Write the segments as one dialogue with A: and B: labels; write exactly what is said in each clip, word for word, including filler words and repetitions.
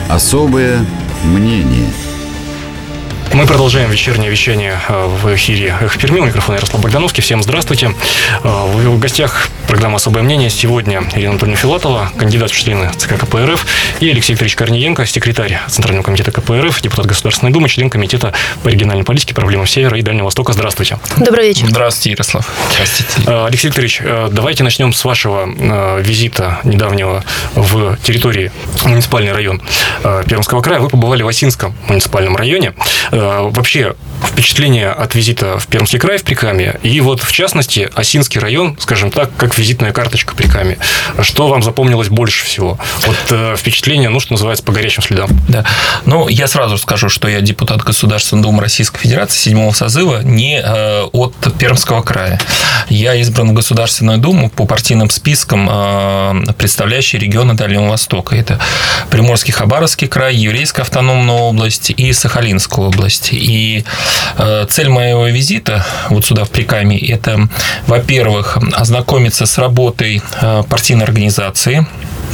A: Особое мнение.
B: Мы продолжаем вечернее вещание в эфире «Эхо Перми». У микрофона Ярослав Богдановский. Всем здравствуйте. В гостях программы «Особое мнение» сегодня Ирина Анатольевна Филатова, кандидат в члены ЦК КПРФ, и Алексей Викторович Корниенко, секретарь Центрального комитета КПРФ, депутат Государственной Думы, член Комитета по региональной политике, проблемам Севера и Дальнего Востока. Здравствуйте.
C: Добрый вечер.
D: Здравствуйте, Ярослав. Здравствуйте.
B: Алексей Викторович, давайте начнем с вашего визита недавнего в территории муниципальный район Пермского края. Вы побывали в Осинском муниципальном районе. Вообще, впечатление от визита в Пермский край в Прикамье и вот, в частности, Осинский район, скажем так, как визитная карточка Прикамья. Что вам запомнилось больше всего? Вот э, впечатление, ну, что называется, по горячим следам.
D: Да. Ну, я сразу скажу, что я депутат Государственной Думы Российской Федерации седьмого созыва, не э, от Пермского края. Я избран в Государственную Думу по партийным спискам, э, представляющие регионы Дальнего Востока. Это Приморский, Хабаровский край, Еврейская автономная область и Сахалинская область. И э, цель моего визита вот сюда, в Прикамье, это, во-первых, ознакомиться с работой э, партийной организации.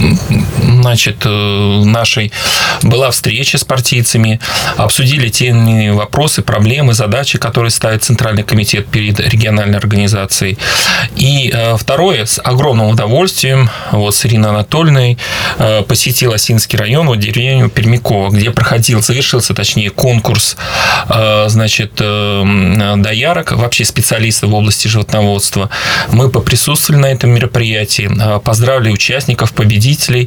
D: Значит, нашей была встреча с партийцами, обсудили те вопросы, проблемы, задачи, которые ставит Центральный комитет перед региональной организацией. И второе, с огромным удовольствием вот с Ириной Анатольевной посетил Осинский район, вот деревню Пермякова, где проходил, завершился, точнее, конкурс, значит, доярок, вообще специалистов в области животноводства. Мы поприсутствовали на этом мероприятии, поздравили участников, победителей,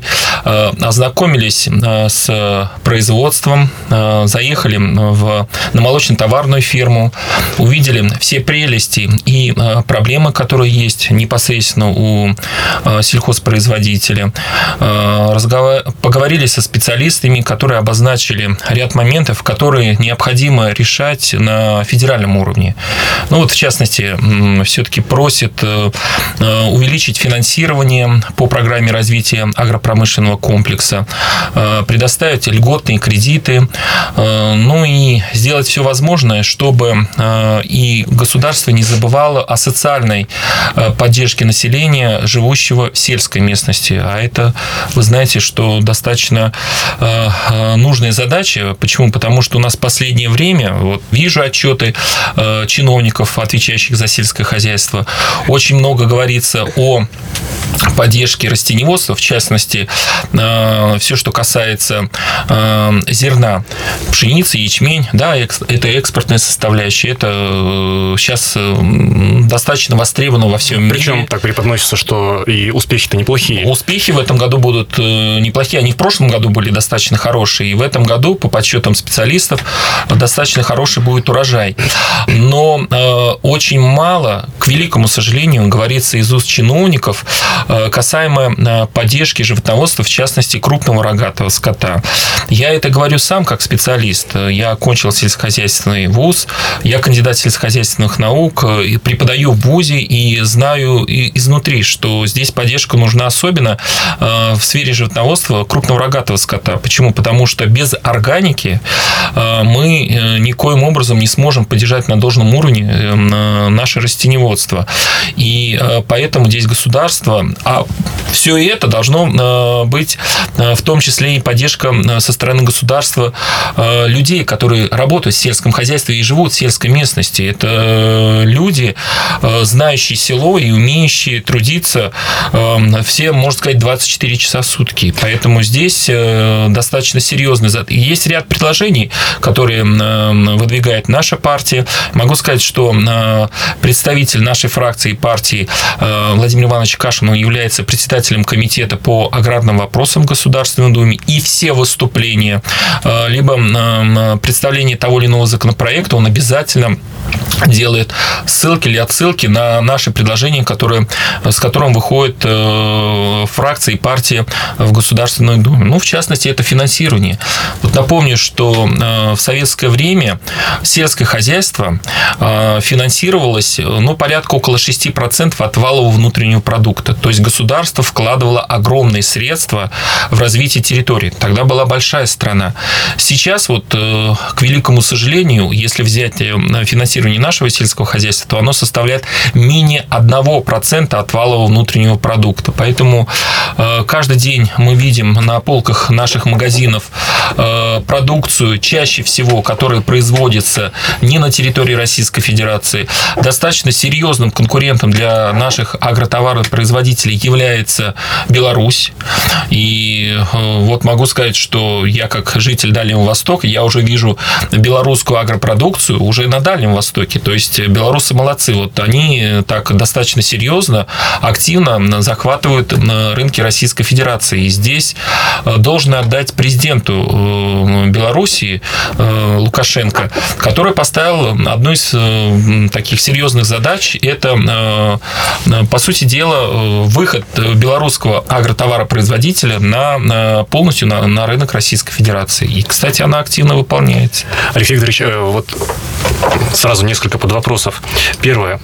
D: ознакомились с производством, заехали в, на молочно-товарную ферму, увидели все прелести и проблемы, которые есть непосредственно у сельхозпроизводителя. Разговор... Поговорили со специалистами, которые обозначили ряд моментов, которые необходимо решать на федеральном уровне. Ну вот, в частности, все-таки просят увеличить финансирование по программе развития агропромышленного комплекса, предоставить льготные кредиты, ну и сделать все возможное, чтобы и государство не забывало о социальной поддержке населения, живущего в сельской местности. А это, вы знаете, что достаточно нужная задача. Почему? Потому что у нас в последнее время, вот, вижу отчеты чиновников, отвечающих за сельское хозяйство, очень много говорится о поддержки растениеводства, в частности, все, что касается зерна, пшеницы, ячмень, да, это экспортная составляющая, это сейчас достаточно востребовано во всем мире.
B: Причем так преподносится, что и успехи-то неплохие.
D: Успехи в этом году будут неплохие, они в прошлом году были достаточно хорошие, и в этом году, по подсчетам специалистов, достаточно хороший будет урожай. Но очень мало, к великому сожалению, говорится из уст чиновников, касаемо поддержки животноводства, в частности, крупного рогатого скота. Я это говорю сам как специалист. Я окончил сельскохозяйственный вуз, я кандидат сельскохозяйственных наук, и преподаю в вузе и знаю изнутри, что здесь поддержка нужна особенно в сфере животноводства крупного рогатого скота. Почему? Потому что без органики мы никоим образом не сможем поддержать на должном уровне наше растениеводство. И поэтому здесь государство, а все это должно быть в том числе и поддержка со стороны государства людей, которые работают в сельском хозяйстве и живут в сельской местности. Это люди, знающие село и умеющие трудиться все, можно сказать, двадцать четыре часа в сутки. Поэтому здесь достаточно серьезный зад. И есть ряд предложений, которые выдвигает наша партия. Могу сказать, что представитель нашей фракции и партии Владимир Иванович Кашин является председателем комитета по аграрным вопросам в Государственной Думе, и все выступления, либо представление того или иного законопроекта, он обязательно делает ссылки или отсылки на наши предложения, которые, с которым выходит фракция и партия в Государственной Думе. Ну, в частности, это финансирование. Вот напомню, что в советское время сельское хозяйство финансировалось, ну, порядка около шесть процентов от валового внутреннего продукта. То есть государство вкладывало огромное огромные средства в развитии территории. Тогда была большая страна. Сейчас вот, к великому сожалению, если взять финансирование нашего сельского хозяйства, то оно составляет менее одного процента от валового внутреннего продукта. Поэтому каждый день мы видим на полках наших магазинов продукцию, чаще всего, которая производится не на территории Российской Федерации. Достаточно серьезным конкурентом для наших агротоваропроизводителей является Беларусь. И вот могу сказать, что я, как житель Дальнего Востока, я уже вижу белорусскую агропродукцию уже на Дальнем Востоке. То есть белорусы молодцы. Вот они так достаточно серьезно, активно захватывают рынки Российской Федерации. И здесь должен отдать президенту Белоруссии Лукашенко, который поставил одну из таких серьезных задач. Это, по сути дела, выход белорусского агротоваропроизводителя на, полностью на, на рынок Российской Федерации. И, кстати, она активно выполняется.
B: Алексей Викторович, вот сразу несколько подвопросов. Первое.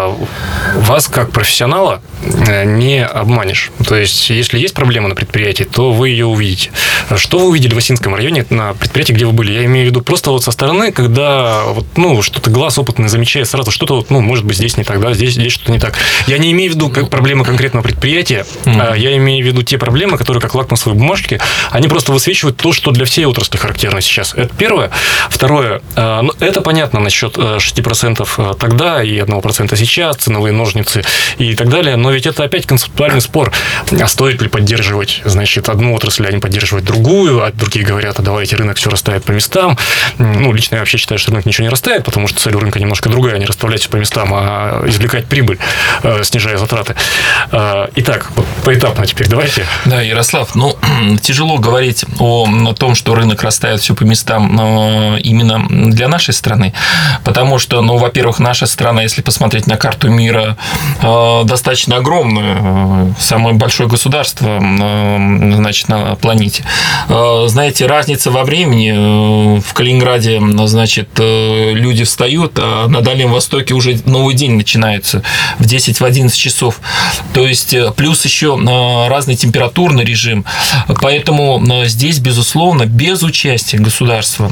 B: Вас, как профессионала, не обманешь. То есть, если есть проблема на предприятии, то вы ее увидите. Что вы увидели в Осинском районе на предприятии, где вы были? Я имею в виду просто вот со стороны, когда вот, ну, что-то глаз опытный замечает сразу, что-то, вот, ну, может быть, здесь не так, да, здесь, здесь что-то не так. Я не имею в виду как проблемы конкретного предприятия, mm-hmm. я имею в виду те проблемы, которые, как лакмусовые бумажки, они просто высвечивают то, что для всей отрасли характерно сейчас. Это первое. Второе. Ну, это понятно насчет шести процентов тогда и одного процента сейчас, ценовые ножницы и так далее, но ведь это опять концептуальный спор. А стоит ли поддерживать, значит, одну отрасль, а не поддерживать другую, а другие говорят, а давайте рынок все расставит по местам. Ну, лично я вообще считаю, что рынок ничего не расставит, потому что цель у рынка немножко другая, не расставлять все по местам, а извлекать прибыль, снижая затраты. Итак, поэтапно теперь давайте.
D: Да, Ярослав, ну, тяжело говорить о, о том, что рынок расставит все по местам, но именно для нашей страны, потому что, ну, во-первых, наша страна, если посмотреть на карту мира, достаточно огромная, самое большое государство, значит, на планете. Знаете, разница во времени. В Калининграде, значит, люди встают, а на Дальнем Востоке уже новый день начинается в десять-одиннадцать часов. То есть, плюс еще разный температурный режим. Поэтому здесь, безусловно, без участия государства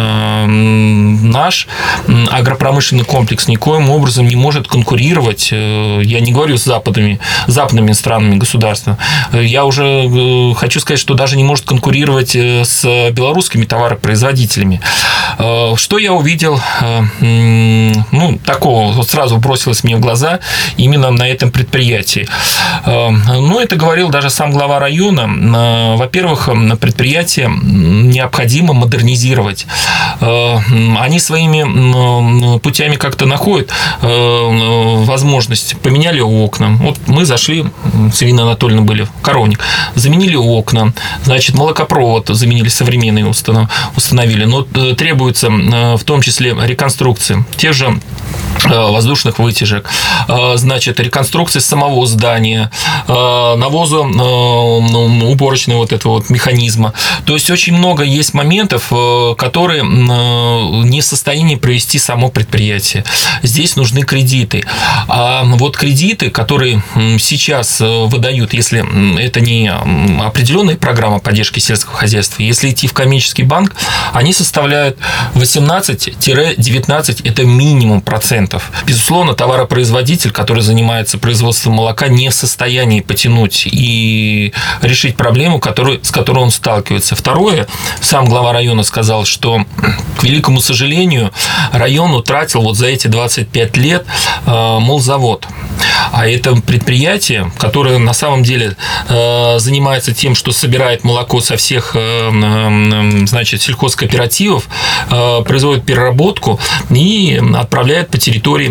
D: наш агропромышленный комплекс никоим образом не может конкурировать. Я не говорю с западными, западными странами государства. Я уже хочу сказать, что даже не может конкурировать с белорусскими товаропроизводителями. Что я увидел, ну, такого вот сразу бросилось мне в глаза именно на этом предприятии. Ну, это говорил даже сам глава района. Во-первых, предприятие необходимо модернизировать. Они своими путями как-то находят возможность. Поменяли окна. Вот мы зашли, с Ириной Анатольевной были в Коровник, заменили окна, значит, молокопровод заменили, современный установили, но требуется в том числе реконструкция тех же воздушных вытяжек, значит, реконструкция самого здания, навоза уборочного вот этого вот механизма. То есть очень много есть моментов, которые не в состоянии провести само предприятие. Здесь нужны кредиты. А вот кредиты, которые сейчас выдают, если это не определенная программа поддержки сельского хозяйства, если идти в коммерческий банк, они составляют восемнадцать-девятнадцать, это минимум процентов. Безусловно, товаропроизводитель, который занимается производством молока, не в состоянии потянуть и решить проблему, которую, с которой он сталкивается. Второе, сам глава района сказал, что, к великому сожалению, район утратил вот за эти двадцать пять лет молзавод. А это предприятие, которое на самом деле занимается тем, что собирает молоко со всех, значит, сельхозкооперативов, производит переработку и отправляет по территории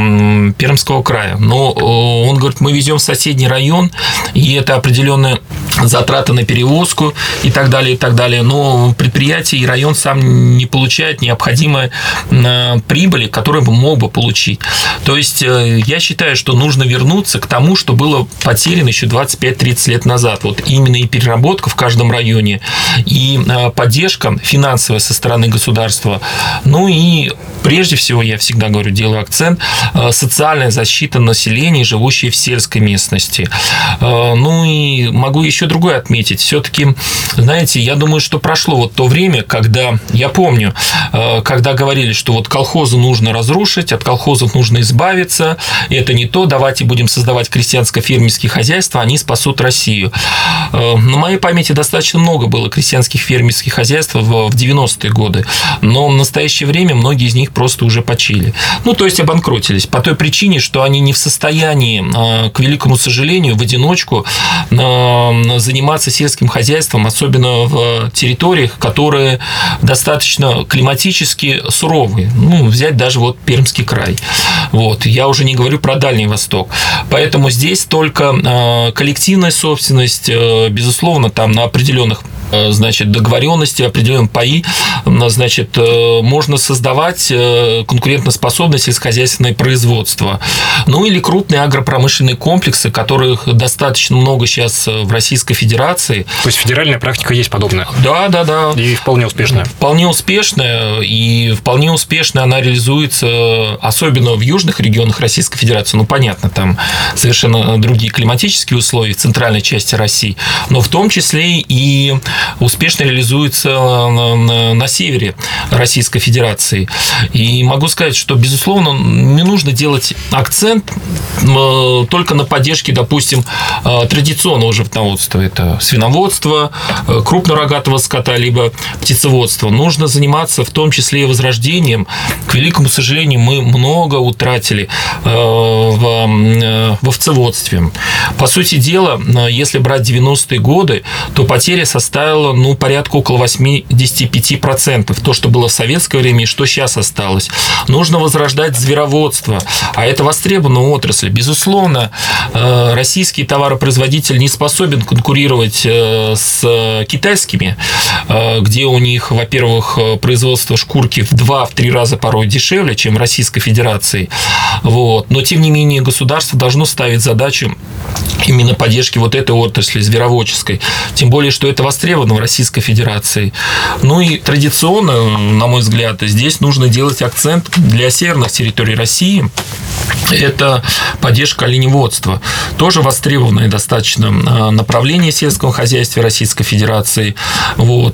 D: Пермского края. Но он говорит, мы везем в соседний район, и это определенная затраты на перевозку и так далее, и так далее. Но предприятие и район сам не получает необходимой прибыли, которую бы мог бы получить. То есть я считаю, что нужно вернуться к тому, что было потеряно еще двадцать пять - тридцать лет назад. Вот именно и переработка в каждом районе, и поддержка финансовая со стороны государства. Ну и прежде всего, я всегда говорю, делаю акцент, социальная защита населения, живущего в сельской местности. Ну и могу еще другое отметить. Все-таки, знаете, я думаю, что прошло вот то время, когда, я помню, когда говорили, что вот колхозы нужно разрушить, от колхозов нужно избавиться, это не то, давайте будем создавать крестьянско-фермерские хозяйства, они спасут Россию. На моей памяти достаточно много было крестьянских фермерских хозяйств в девяностые годы, но в настоящее время многие из них просто уже почили. Ну, то есть обанкротились по той причине, что они не в состоянии, к великому сожалению, в одиночку заниматься сельским хозяйством, особенно в территориях, которые достаточно климатически суровые. Ну, взять даже вот Пермский край. Вот. Я уже не говорю про Дальний Восток. Поэтому здесь только коллективная собственность, безусловно, там на определенных, значит, договоренности, определенные паи, значит, можно создавать конкурентоспособное сельскохозяйственное производство. Ну, или крупные агропромышленные комплексы, которых достаточно много сейчас в Российской Федерации.
B: То есть федеральная практика есть подобная?
D: Да, да, да.
B: И вполне успешная?
D: Вполне успешная, и вполне успешно она реализуется, особенно в южных регионах Российской Федерации. Ну, понятно, там совершенно другие климатические условия в центральной части России, но в том числе и успешно реализуется на севере Российской Федерации. И могу сказать, что, безусловно, не нужно делать акцент только на поддержке, допустим, традиционного животноводства. Это свиноводство, крупнорогатого скота, либо птицеводство. Нужно заниматься в том числе и возрождением. К великому сожалению, мы много утратили в овцеводстве. По сути дела, если брать девяностые годы, то потеря составила ну, порядка около восемьдесят пять процентов. То, что было в советское время и что сейчас осталось. Нужно возрождать звероводство, а это востребованная отрасль. Безусловно, российский товаропроизводитель не способен конкурировать с китайскими, где у них, во-первых, производство шкурки в два-три раза порой дешевле, чем в Российской Федерации. Вот. Но, тем не менее, государство должно ставить задачу именно поддержки вот этой отрасли звероводческой. Тем более, что это востребовано в Российской Федерации. Ну и традиционно, на мой взгляд, здесь нужно делать акцент для северных территорий России. Это поддержка оленеводства. Тоже востребованное достаточно направление сельского хозяйства Российской Федерации. Вот.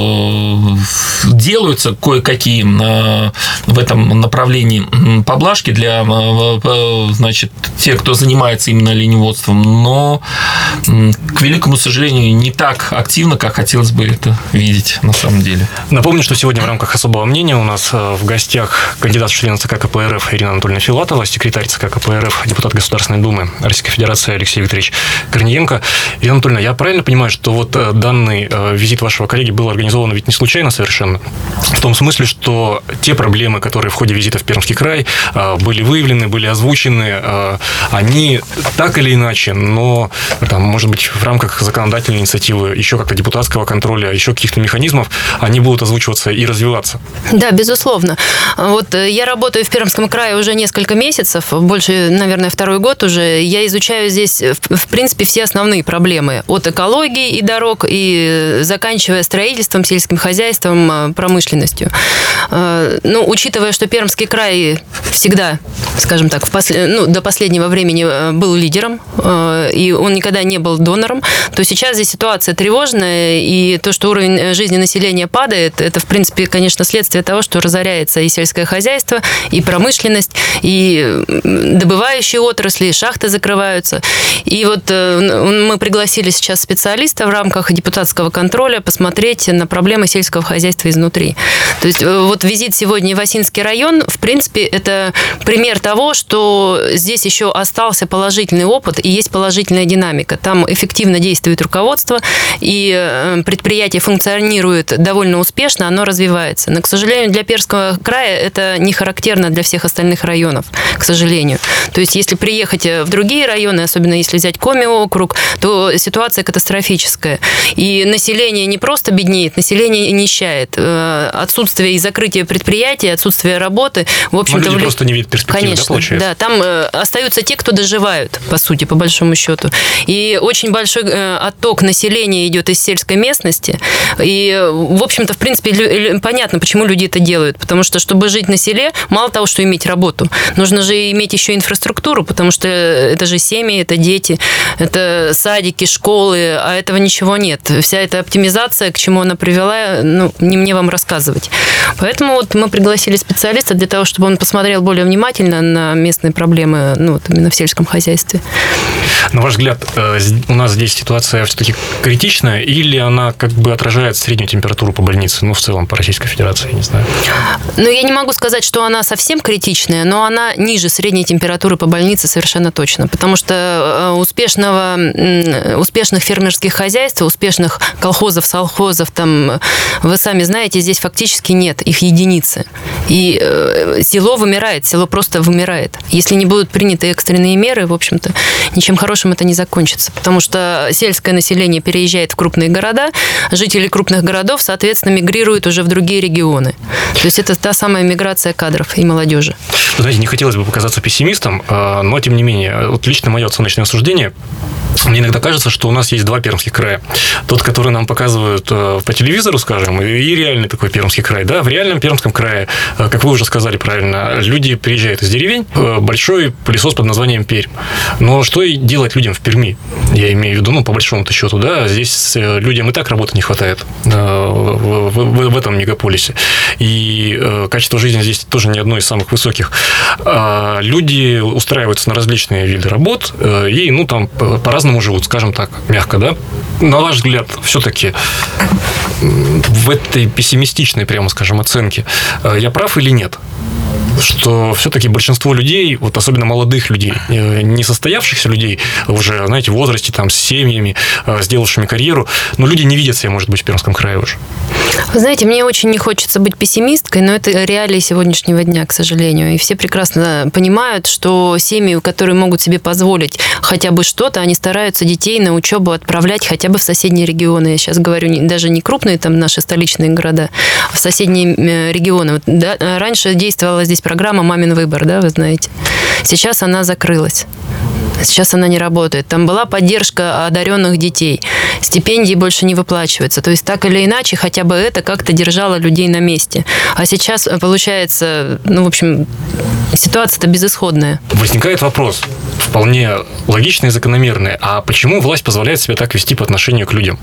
D: Делаются кое-какие в этом направлении поблажки для, значит, тех, кто занимается именно оленеводством, но, к великому сожалению, не так активно, как хотелось бы это видеть на самом деле.
B: Напомню, что сегодня в рамках особого мнения у нас в гостях кандидат в члены ЦК КПРФ Ирина Анатольевна Филатова, секретарь ЦК КПРФ, депутат Государственной Думы Российской Федерации Алексей Викторович Корниенко. Ирина Анатольевна, я правильно понимаю, что вот данный визит вашего коллеги был организован ведь не случайно совершенно? В том смысле, что те проблемы, которые в ходе визита в Пермский край были выявлены, были озвучены, они так или иначе, но там, может быть, в рамках законодательной инициативы, еще как-то депутатского контроля, еще каких-то механизмов, они будут озвучиваться и развиваться.
C: Да, безусловно. Вот я работаю в Пермском крае уже несколько месяцев, больше, наверное, второй год уже. Я изучаю здесь, в принципе, все основные проблемы. От экологии и дорог, и заканчивая строительством, сельским хозяйством, промышленностью. Ну, учитывая, что Пермский край всегда, скажем так, в послед... ну, до последнего времени был лидером, и он никогда не был донором, то сейчас здесь ситуация тревожная, и то, что уровень жизни населения падает, это, в принципе, конечно, следствие того, что разоряется и сельское хозяйство, и промышленность, и добывающие отрасли, и шахты закрываются. И вот мы пригласили сейчас специалиста в рамках депутатского контроля посмотреть на проблемы сельского хозяйства изнутри. То есть вот визит сегодня в Осинский район, в принципе, это пример того, что здесь еще остался положительный опыт и есть положительная динамика. Там эффективно действует руководство, и предприятие функционирует довольно успешно, оно развивается. Но, к сожалению, для Пермского края это не характерно для всех остальных районов, к сожалению. То есть, если приехать в другие районы, особенно если взять Коми округ, то ситуация катастрофическая. И население не просто беднеет, население нищает. Отсутствие и закрытие предприятий, отсутствие работы, в общем-то...
B: Но люди
C: в...
B: просто не видят перспективы,
C: Конечно,
B: да, получается?
C: Да, там остаются те, кто доживают, по сути, по большому счету. И очень большой отток населения идет из сельской местности. И, в общем-то, в принципе, понятно, почему люди это делают. Потому что, чтобы жить на селе, мало того, что иметь работу, нужно же иметь еще инфраструктуру, потому что это же семьи, это дети, это садики, школы, а этого ничего нет. Вся эта оптимизация, к чему она привела, ну, не мне вам рассказывать. Поэтому вот мы пригласили специалиста для того, чтобы он посмотрел более внимательно на местные проблемы, ну, вот именно в сельском хозяйстве.
B: На ваш взгляд, у нас здесь ситуация все-таки критичная, или она как бы отражает среднюю температуру по больнице, ну, в целом, по Российской Федерации, я не знаю?
C: Ну, я не могу сказать, что она совсем критичная, но она ниже средней температуры по больнице совершенно точно, потому что успешного, успешных фермерских хозяйств, успешных колхозов, совхозов, там, вы сами знаете, здесь фактически нет, их единицы. И село вымирает, село просто вымирает. Если не будут приняты экстренные меры, в общем-то, ничем хорошим это не закончится, потому что сельское население переезжает в крупные города, жители крупных городов, соответственно, мигрируют уже в другие регионы. То есть это та самая миграция кадров и молодежи.
B: Вы знаете, не хотелось бы показаться пессимистом, но, тем не менее, вот лично мое оценочное суждение, мне иногда кажется, что у нас есть два пермских края. Тот, который нам показывают по телевизору, скажем, и реальный такой Пермский край. Да, в реальном Пермском крае, как вы уже сказали правильно, люди приезжают из деревень, большой пылесос под названием Пермь. Но что и делать людям в Перми? Я имею в виду, ну, по большому-то счету, да, здесь людям и так работы не хватает в, в, в этом мегаполисе. И качество жизни здесь тоже не одно из самых высоких. Люди устраиваются на различные виды работ и, ну, там, по-разному живут, скажем так, мягко, да? На ваш взгляд, все-таки в этой пессимистичной, прямо скажем, оценке я прав или нет? Что все-таки большинство людей, вот особенно молодых людей, не состоявшихся людей, уже, знаете, в возрасте, там, с семьями, сделавшими карьеру, но люди не видят себя, может быть, в Пермском крае уже.
C: Вы знаете, мне очень не хочется быть пессимисткой, но это реалии сегодняшнего дня, к сожалению. И все прекрасно понимают, что семьи, которые могут себе позволить хотя бы что-то, они стараются детей на учебу отправлять хотя бы в соседние регионы. Я сейчас говорю даже не крупные там наши столичные города, а в соседние регионы. Да, раньше действовала здесь программа «Мамин выбор», да, вы знаете. Сейчас она закрылась. Сейчас она не работает. Там была поддержка одаренных детей. Стипендии больше не выплачиваются. То есть, так или иначе, хотя бы это как-то держало людей на месте. А сейчас, получается, ну, в общем, ситуация-то безысходная.
B: Возникает вопрос, вполне логичный и закономерный. А почему власть позволяет себя так вести по отношению к людям?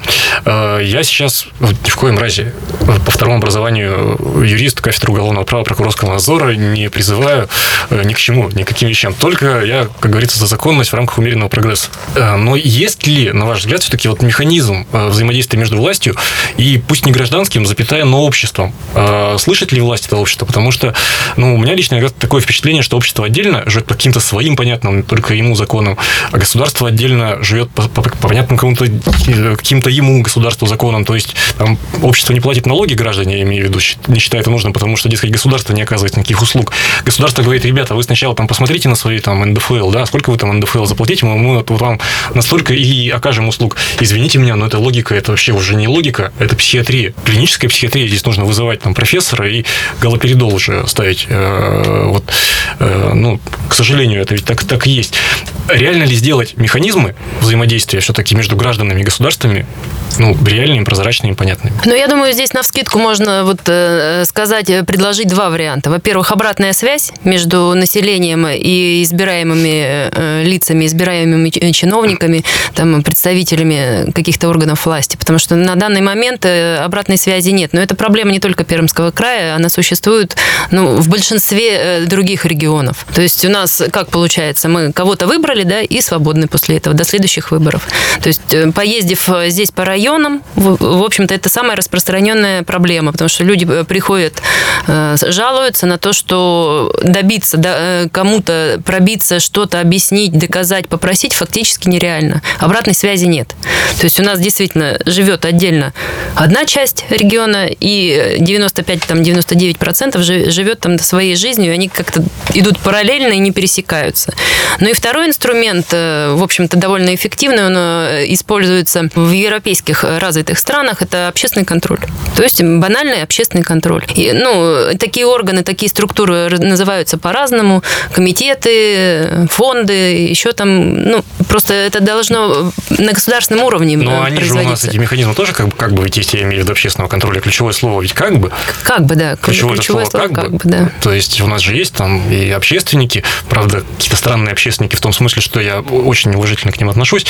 B: Я сейчас ни в коем разе по второму образованию юрист, кафедры уголовного права, прокурорского надзора не призываю ни к чему, ни к каким вещам. Только я, как говорится, за законность в рамках умеренного прогресса. Но есть ли, на ваш взгляд, все-таки вот механизм взаимодействия между властью и, пусть не гражданским, запятая, но обществом? Слышит ли власть это общество? Потому что, ну, у меня лично такое впечатление, что общество отдельно живет по каким-то своим понятным только ему законам, а государство отдельно живет по, по, по понятным каким-то, каким-то ему государству законам. То есть там общество не платит налоги, граждане, я имею в виду, не считает это нужным, потому что, дескать, государство не оказывает никаких услуг. Государство говорит: ребята, вы сначала там посмотрите на свои там эн дэ эф эл, да, сколько вы там эн дэ эф эл заплатите, мы, мы вот вам настолько и окажем услуг. Извините меня, но это логика, это вообще уже не логика, это психиатрия. Клиническая психиатрия, здесь нужно вызывать там профессора и галоперидол уже ставить. Э, вот, э, ну, к сожалению, это ведь так, так и есть. Реально ли сделать механизмы взаимодействия все-таки между гражданами и государствами, ну, реальными, прозрачными, понятными?
C: Ну, я думаю, здесь навскидку можно вот э, сказать, предложить два варианта. Во-первых, обратная связь между населением и избираемыми э, лицами, избираемыми чиновниками, там, представителями каких-то органов власти, потому что на данный момент обратной связи нет. Но это проблема не только Пермского края, она существует, ну, в большинстве других регионов. То есть у нас, как получается, мы кого-то выбрали, выбрали, да, и свободны после этого до следующих выборов. То есть, поездив здесь по районам, в общем-то, это самая распространенная проблема, потому что люди приходят, жалуются на то, что добиться, да, кому-то пробиться, что-то объяснить, доказать, попросить фактически нереально. Обратной связи нет. То есть у нас действительно живет отдельно одна часть региона, и девяносто пять - девяносто девять процентов живет там своей жизнью, и они как-то идут параллельно и не пересекаются. Ну и второй инструмент, в общем-то, довольно эффективный, он используется в европейских развитых странах, это общественный контроль. То есть банальный общественный контроль. И, ну, такие органы, такие структуры называются по-разному. Комитеты, фонды, еще там, ну, просто это должно на государственном уровне
B: Но они же у нас, эти механизмы тоже как бы, как бы есть, я имею в виду общественного контроля. Ключевое слово ведь как бы.
C: Как бы, да.
B: Ключевое, Ключевое слово, слово как, как бы. бы, да. То есть у нас же есть там и общественники, правда, какие-то странные общественники в том смысле, что я очень уважительно к ним отношусь,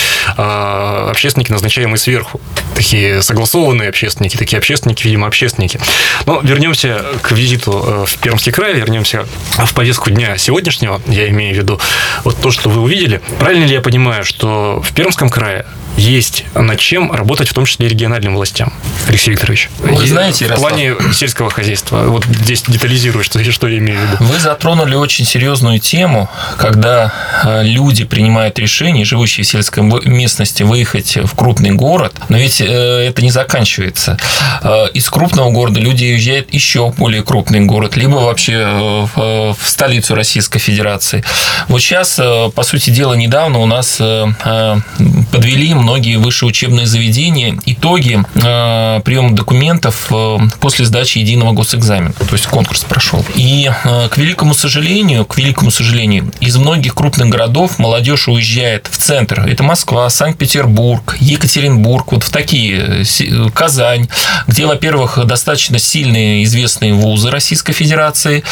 B: а общественники, назначаемые сверху. Такие согласованные общественники, такие общественники, видимо, общественники. Но вернемся к визиту в Пермский край, вернемся в повестку дня сегодняшнего, я имею в виду вот то, что вы увидели. Правильно ли я понимаю, что в Пермском крае есть над чем работать, в том числе и региональным властям, Алексей Викторович?
D: Вы знаете,
B: в плане сельского хозяйства. Вот здесь детализирую, что, что я имею в виду.
D: Вы затронули очень серьезную тему, когда люди принимают решение, живущие в сельской местности, выехать в крупный город, но ведь это не заканчивается. Из крупного города люди уезжают еще в более крупный город, либо вообще в столицу Российской Федерации. Вот сейчас, по сути дела, недавно у нас подвели многие высшие учебные заведения итоги э, приема документов э, после сдачи единого госэкзамена, то есть конкурс прошел. И э, к великому сожалению, к великому сожалению, из многих крупных городов молодежь уезжает в центр. Это Москва, Санкт-Петербург, Екатеринбург, вот в такие, Казань, где, во-первых, достаточно сильные известные вузы Российской Федерации.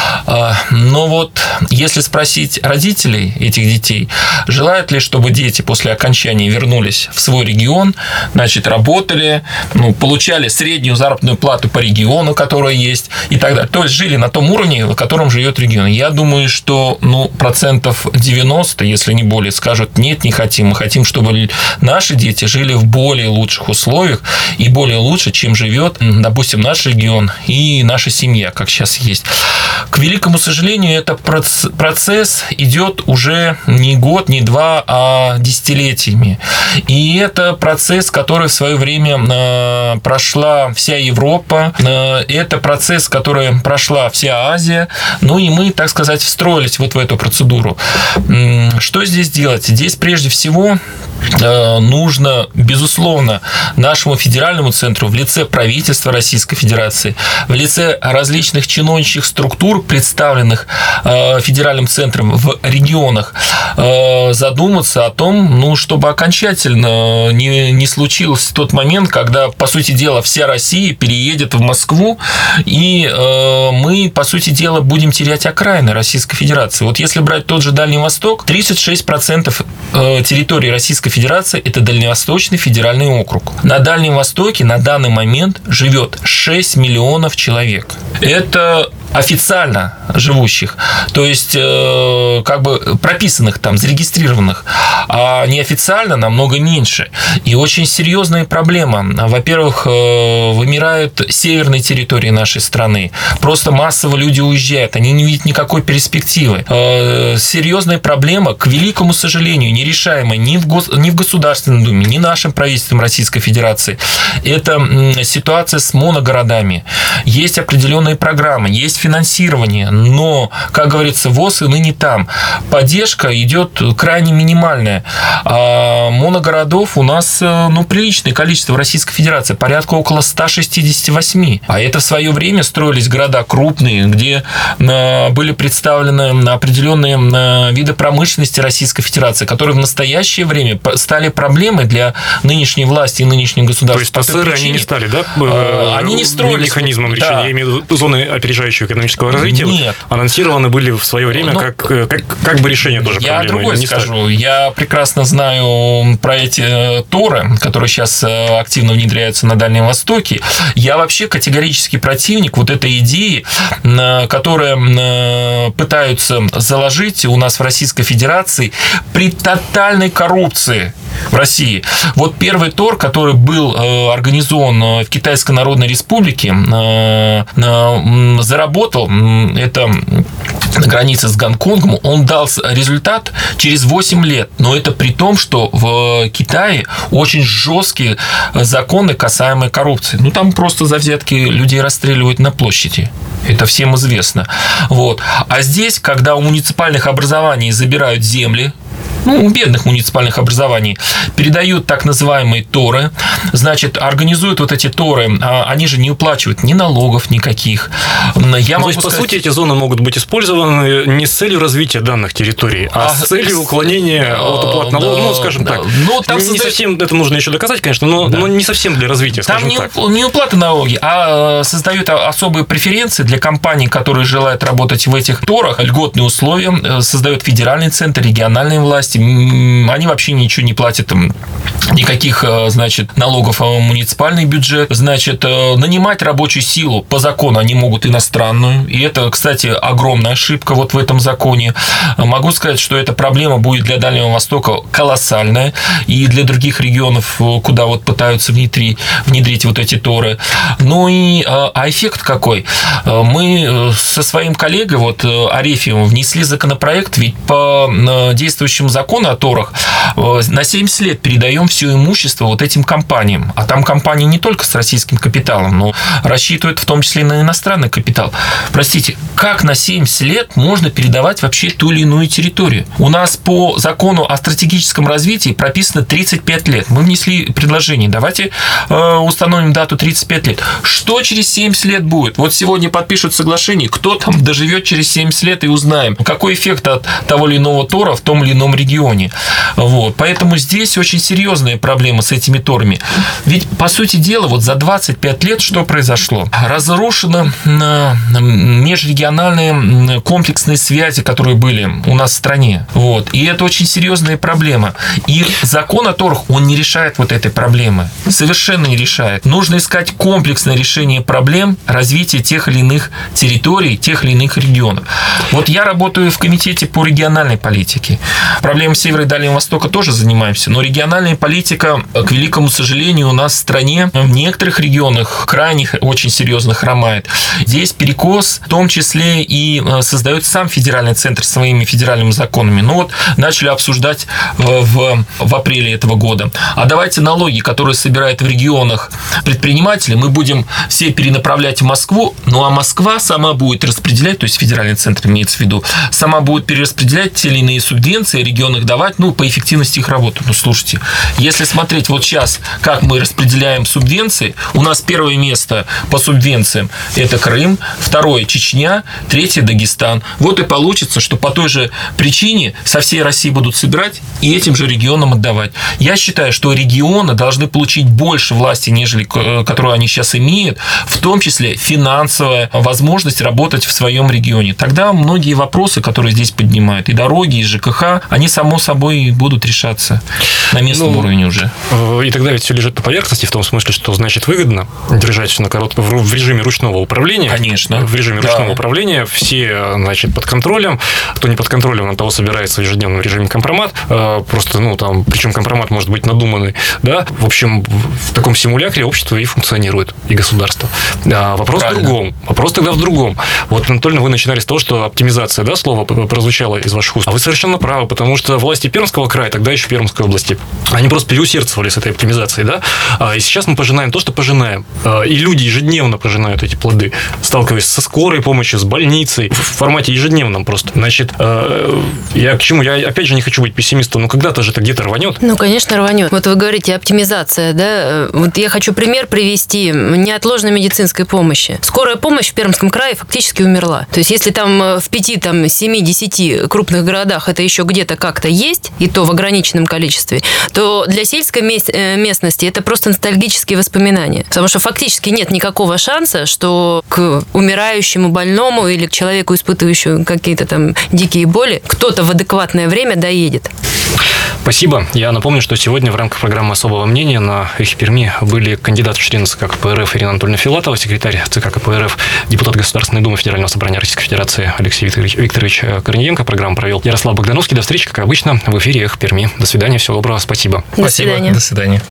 D: Но вот если спросить родителей этих детей, желают ли, чтобы дети после окончания вернулись в свой регион, значит, работали, ну, получали среднюю заработную плату по региону, которая есть, и так далее. То есть жили на том уровне, в котором живет регион. Я думаю, что, ну, процентов девяносто, если не более, скажут: нет, не хотим. Мы хотим, чтобы наши дети жили в более лучших условиях и более лучше, чем живет, допустим, наш регион и наша семья, как сейчас есть. К великому сожалению, этот процесс идет уже не год, не два, а десятилетиями. И это процесс, который в свое время прошла вся Европа, это процесс, который прошла вся Азия, ну и мы, так сказать, встроились вот в эту процедуру. Что здесь делать? Здесь прежде всего нужно, безусловно, нашему федеральному центру в лице правительства Российской Федерации, в лице различных чиновничьих структур, представленных федеральным центром в регионах, задуматься о том, ну, чтобы окончательно не, не случился тот момент, когда, по сути дела, вся Россия переедет в Москву, и мы, по сути дела, будем терять окраины Российской Федерации. Вот если брать тот же Дальний Восток, тридцать шесть процентов территории Российской Федерации – это Дальневосточный федеральный округ. На Дальнем Востоке на данный момент живет шесть миллионов человек. Это официально живущих, то есть как бы прописанных там, зарегистрированных, а неофициально намного меньше. И очень серьезная проблема. Во-первых, вымирают северные территории нашей страны. Просто массово люди уезжают, они не видят никакой перспективы. Серьезная проблема, к великому сожалению, нерешаемая ни в, гос... ни в Государственной Думе, ни нашим правительством Российской Федерации. Это ситуация с моногородами. Есть определенные программы, есть финансирование, но, как говорится, ВОЗ и ныне там. Поддержка идет крайне минимальная. А моногородов у нас, ну, приличное количество в Российской Федерации, порядка около сто шестьдесят восемь. А это в свое время строились города крупные, где были представлены определенные виды промышленности Российской Федерации, которые в настоящее время стали проблемой для нынешней власти и нынешнего государства.
B: То есть ТСР они не стали, да?
D: Они не строились.
B: Механизмом решения, да. Я имею в виду зоны опережающей экономики экономического развития
D: Нет.
B: анонсированы были в свое время ну, как, как, как бы решение тоже
D: я
B: проблемы.
D: Я другое скажу. Ставит. Я прекрасно знаю про эти торы, которые сейчас активно внедряются на Дальнем Востоке. Я вообще категорически противник вот этой идеи, которая пытаются заложить у нас в Российской Федерации при тотальной коррупции в России. Вот первый тор, который был э, организован в Китайской Народной Республике, э, э, заработал, э, это на границе с Гонконгом, он дал результат через восемь лет. Но это при том, что в Китае очень жесткие законы, касаемые коррупции. Ну, там просто за взятки людей расстреливают на площади. Это всем известно. Вот. А здесь, когда у муниципальных образований забирают земли, ну, у бедных муниципальных образований, передают так называемые торы, значит, организуют вот эти торы, они же не уплачивают ни налогов никаких. Я
B: ну, то есть, сказать... по сути, эти зоны могут быть использованы не с целью развития данных территорий, а, а с целью уклонения а, от уплат налогов, да, ну, скажем да. так. Ну, там не создает... совсем, это нужно еще доказать, конечно, но, да. но не совсем для развития,
D: там
B: скажем
D: не,
B: так.
D: не уплата налоги, а создают особые преференции для компаний, которые желают работать в этих торах, льготные условия, создают федеральный центр, региональные власти. Они вообще ничего не платят, никаких, значит, налогов в муниципальный бюджет. Значит, нанимать рабочую силу по закону они могут иностранную. И это, кстати, огромная ошибка вот в этом законе. Могу сказать, что эта проблема будет для Дальнего Востока колоссальная. И для других регионов, куда вот пытаются внедрить, внедрить вот эти торы. Ну и а эффект какой? Мы со своим коллегой, вот Арефьевым, внесли законопроект, ведь по действующему закону о торах на семьдесят лет передаем все имущество вот этим компаниям. А там компании не только с российским капиталом, но рассчитывают в том числе и на иностранный капитал. Простите, как на семьдесят лет можно передавать вообще ту или иную территорию? У нас по закону о стратегическом развитии прописано тридцать пять лет. Мы внесли предложение. Давайте установим дату тридцать пять лет. Что через семьдесят лет будет? Вот сегодня подпишут соглашение, кто там доживет через семьдесят лет, и узнаем, какой эффект от того или иного тора в том или ином регионе. Вот. Поэтому здесь очень серьезная проблема с этими торами. Ведь, по сути дела, вот за двадцать пять лет что произошло? Разрушены межрегиональные комплексные связи, которые были у нас в стране. Вот. И это очень серьезная проблема. И закон о торах, он не решает вот этой проблемы. Совершенно не решает. Нужно искать комплексное решение проблем развития тех или иных территорий, тех или иных регионов. Вот я работаю в комитете по региональной политике. Проблемами Севера и Дальнего Востока тоже занимаемся, но региональная политика, к великому сожалению, у нас в стране в некоторых регионах крайне очень серьезно хромает. Здесь перекос, в том числе и создает сам федеральный центр своими федеральными законами. Ну вот, начали обсуждать в, в апреле этого года. А давайте налоги, которые собирают в регионах предприниматели, мы будем все перенаправлять в Москву, ну а Москва сама будет распределять, то есть федеральный центр имеется в виду, сама будет перераспределять те или иные субвенции, регионах давать, ну, по эффективности их работы. Ну, слушайте, если смотреть вот сейчас, как мы распределяем субвенции, у нас первое место по субвенциям – это Крым, второе – Чечня, третье – Дагестан. Вот и получится, что по той же причине со всей России будут собирать и этим же регионам отдавать. Я считаю, что регионы должны получить больше власти, нежели которую они сейчас имеют, в том числе финансовая возможность работать в своем регионе. Тогда многие вопросы, которые здесь поднимают, и дороги, и ЖКХ, они, само собой, будут решаться на местном ну, уровне уже.
B: И тогда ведь все лежит на поверхности, в том смысле, что значит выгодно держать все на коротком, в режиме ручного управления.
D: Конечно.
B: В режиме да. ручного управления все, значит, под контролем. Кто не под контролем, на того собирается в ежедневном режиме компромат. Просто, ну, там, причем компромат может быть надуманный, да. В общем, в таком симулякре общество и функционирует, и государство. А вопрос Правильно. в другом. Вопрос тогда в другом. Вот, Анатольевна, вы начинали с того, что оптимизация, да, слово прозвучало из ваших уст. А вы совершенно правы, потому что власти Пермского края, тогда еще Пермской области, они просто переусердствовали с этой оптимизацией, да. И сейчас мы пожинаем то, что пожинаем. И люди ежедневно пожинают эти плоды, сталкиваясь со скорой помощью, с больницей, в формате ежедневном просто. Значит, я к чему? Я, опять же, не хочу быть пессимистом, но когда-то же это где-то рванет.
C: Ну, конечно, рванет. Вот вы говорите, оптимизация, да. Вот я хочу пример привести неотложной медицинской помощи. Скорая помощь в Пермском крае фактически умерла. То есть, если там в пяти, там, семи, десяти крупных городах это еще где-то как-то есть, и то в ограниченном ограниченном количестве, то для сельской местности это просто ностальгические воспоминания. Потому что фактически нет никакого шанса, что к умирающему больному или к человеку, испытывающему какие-то там дикие боли, кто-то в адекватное время доедет.
B: Спасибо. Я напомню, что сегодня в рамках программы «Особого мнения» на «Эхе Перми» были кандидат в члены ЦК КПРФ Ирина Анатольевна Филатова, секретарь ЦК КПРФ, депутат Государственной Думы Федерального собрания Российской Федерации Алексей Викторович, Викторович Корниенко. Программу провел Ярослав Богдановский. До встречи, как обычно, в эфире «Эхо Перми». До свидания, всего доброго, спасибо.
C: До свидания.
D: До свидания.